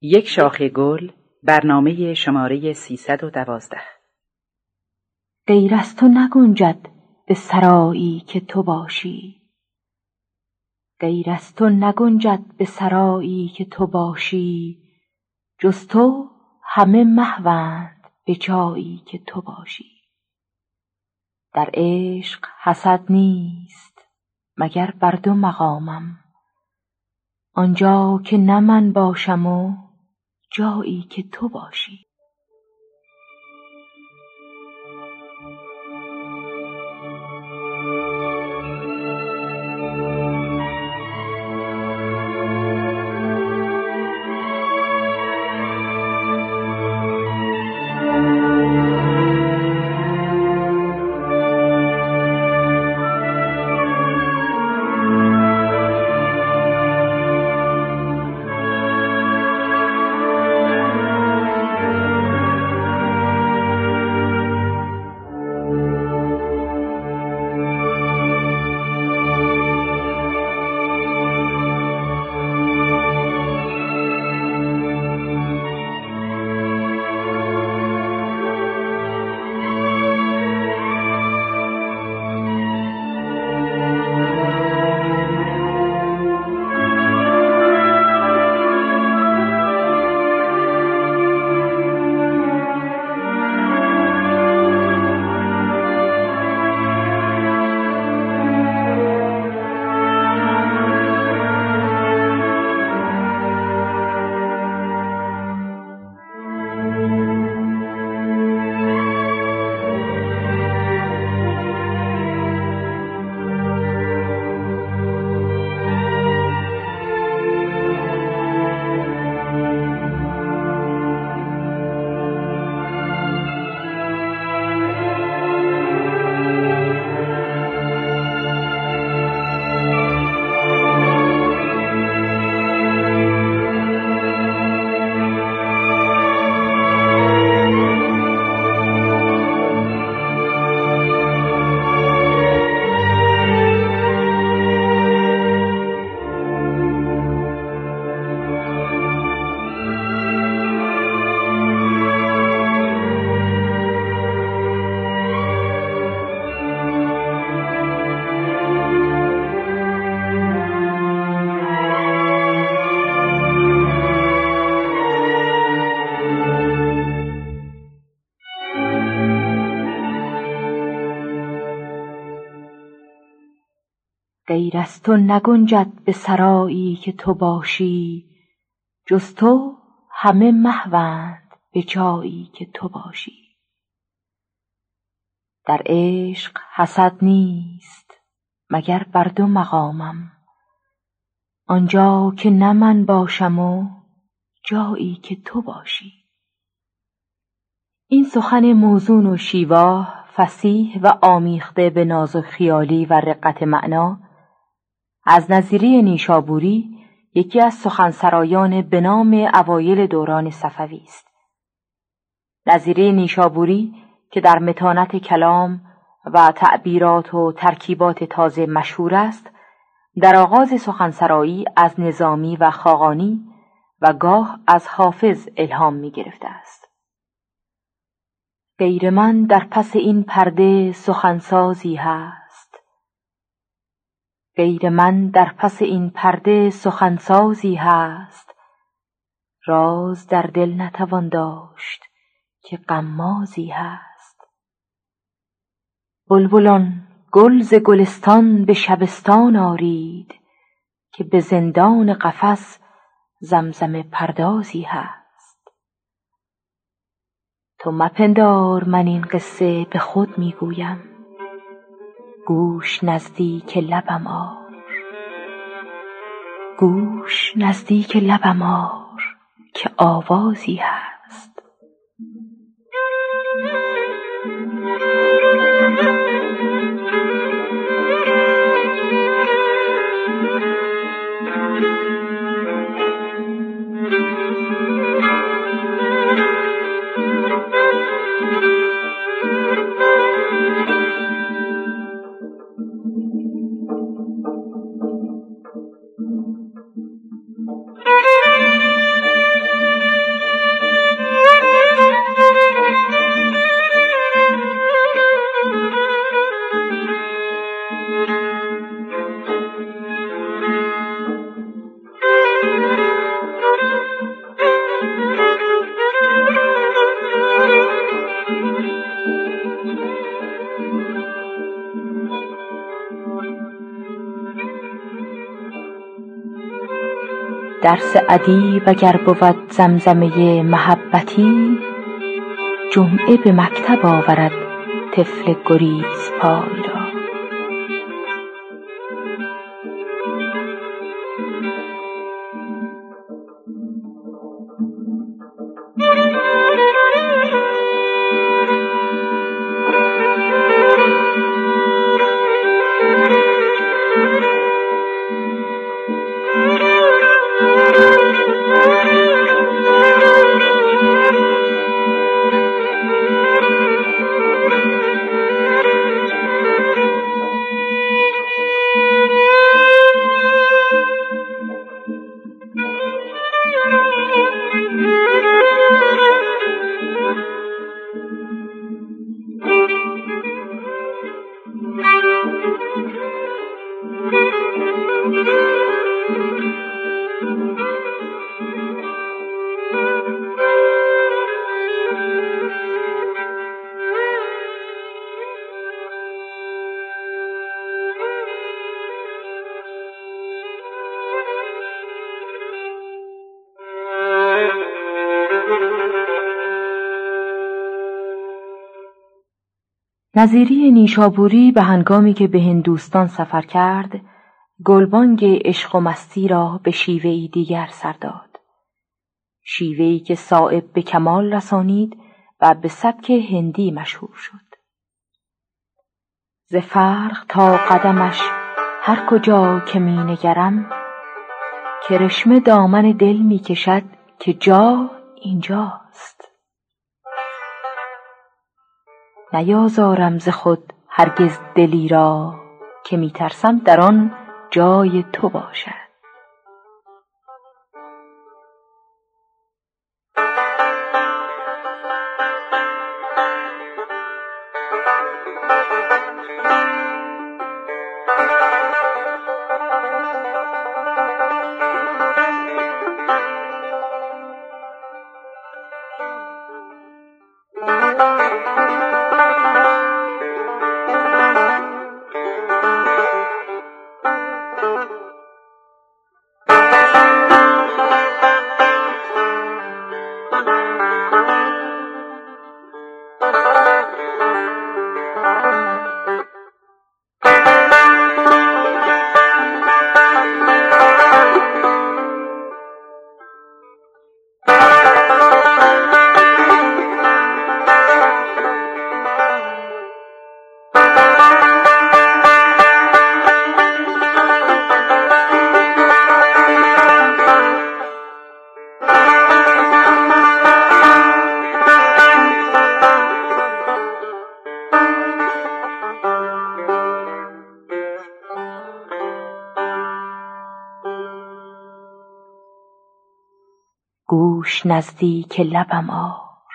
یک شاخه گل، برنامه شماره 312. غیر از تو نگنجد به سرایی که تو باشی. غیر از تو نگنجد به سرایی که تو باشی. جز تو همه محوند به جایی که تو باشی. در عشق حسد نیست مگر بر دو مقامم، آنجا که نه من باشم و جایی که تو باشی. غیر از تو نگنجد به سرایی که تو باشی. جز تو همه محوند به جایی که تو باشی. در عشق حسد نیست مگر بر دو مقامم، آنجا که نه من باشم و جایی که تو باشی. این سخن موزون و شیواه، فصیح و آمیخته به ناز و خیالی و رقت معنا، از نظیره نیشابوری، یکی از سخنسرایان به نام اوایل دوران صفوی است. نظیره نیشابوری که در متانت کلام و تعبیرات و ترکیبات تازه مشهور است، در آغاز سخنسرایی از نظامی و خاقانی و گاه از حافظ الهام می گرفته است. غیر من در پس این پرده سخنسازی هست. غیر من در پس این پرده سخنسازی هست. راز در دل نتوان داشت که غمازی هست. بلبلان گل ز گلستان به شبستان آرید، که به زندان قفس زمزمه پردازی هست. تو مپندار من این قصه به خود میگویم، گوش نزدیک لبم آر. گوش نزدیک لبم آر که آوازی هست. درس ادیب اگر بود زمزمه محبتی، جمعه به مکتب آورد طفل گریز پای را. نظیری نیشابوری به هنگامی که به هندوستان سفر کرد، گلبانگ عشق و مستی را به شیوه‌ای دیگر سر داد. شیوه‌ای که صایب به کمال رسانید و به سبک هندی مشهور شد. ز فرق تا قدمش هر کجا که می نگرم، کرشمه دامن دل می کشد که جا اینجاست. نیازارم ز خود هرگز دلی را، که می ترسم در آن جای تو باشد. گوش نزدیک لبم آر،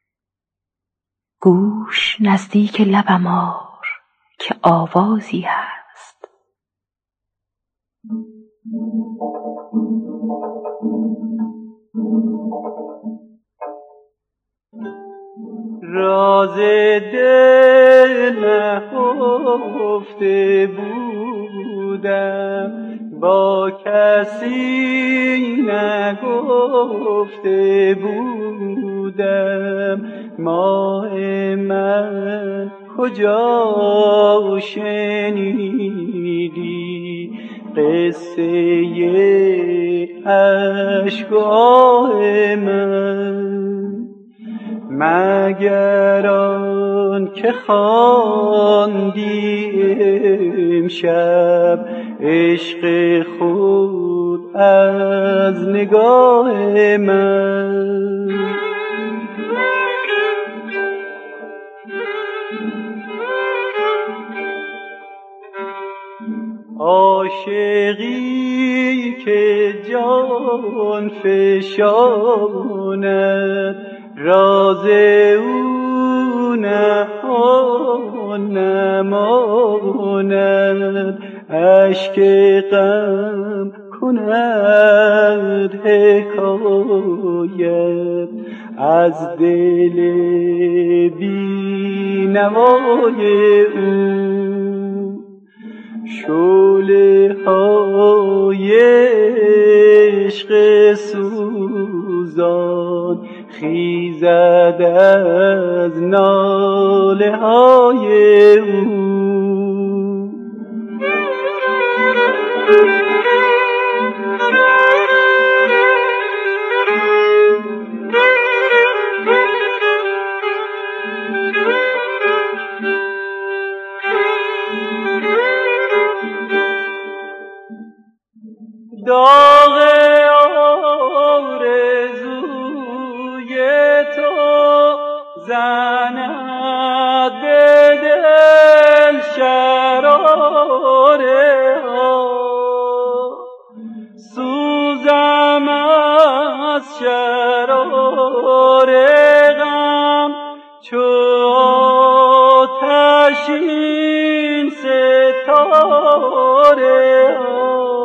گوش نزدیک لبم آر، که آوازی هست. راز دل نهفته بودم، با کسی نگفته بودم. ماه من کجا شنیدی قصه عشق و آه من؟ مگر آن که خواندی امشب عشق خود از نگاه من؟ عاشقی که جان فشاند، راز او نهان نماند. اشک غم کند حکایت از دل بی نوای او. شعله های عشق سوزان خیزد از ناله های او. داغ آرزوی تو زند به دل شراره ها، سوزم از شراره غم چو آتشین ستاره ها.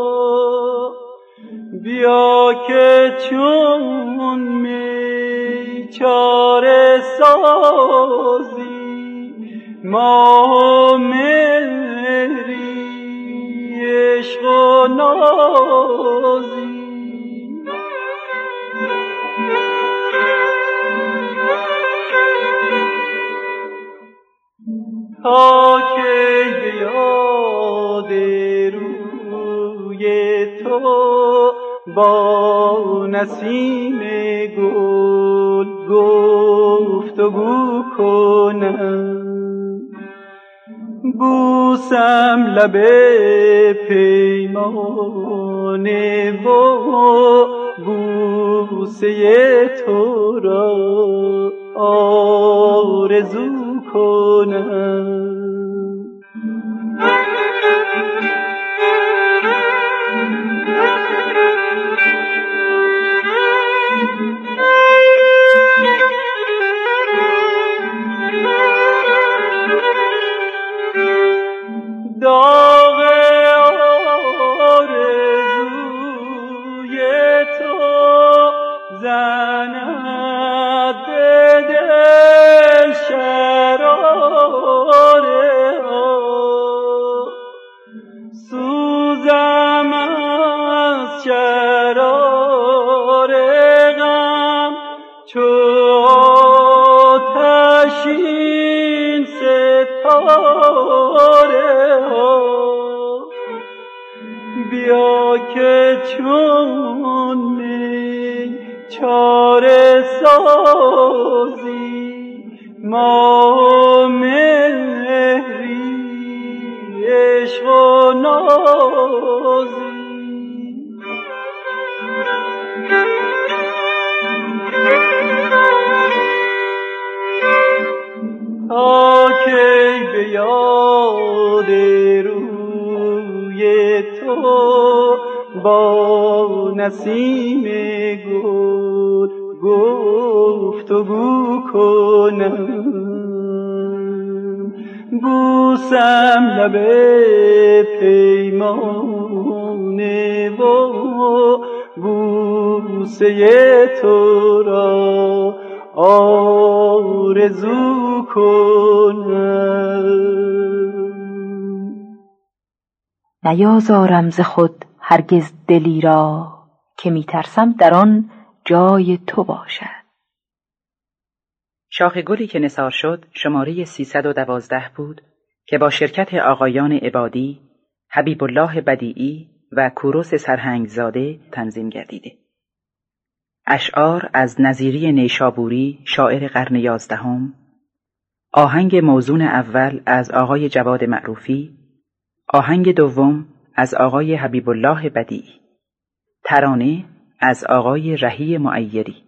بیا که چون میچاره سازی ما مهری عشق و نازی. تا که به یاد روی تو با نسیم گل گفتگو کنم، بوسم لب پیمانه و بوسه تو را آرزو کنم. داغ آرزوی تو زند به دل شراره ها، سوزم از شراره غم چو آتشین ستاره ها. بیا که چون میچاره سازی ما مهری عشق و نازی. تا که به یاد روی تو با نسیم گل گفتگو کنم، بوسم لب پیمانه و بوسه تو را آرزو کنم. نیازارم ز خود هرگز دلی را، که میترسم در آن جای تو باشد. شاخ گلی که نثار شد شماره 312 بود که با شرکت آقایان عبادی، حبیب الله بدیعی و کوروس سرهنگزاده تنظیم گردیده. اشعار از نظیری نیشابوری شاعر قرن 11، آهنگ موزون اول از آقای جواد معروفی، آهنگ دوم از آقای حبیب الله بدیعی، ترانه از آقای رهی معیری.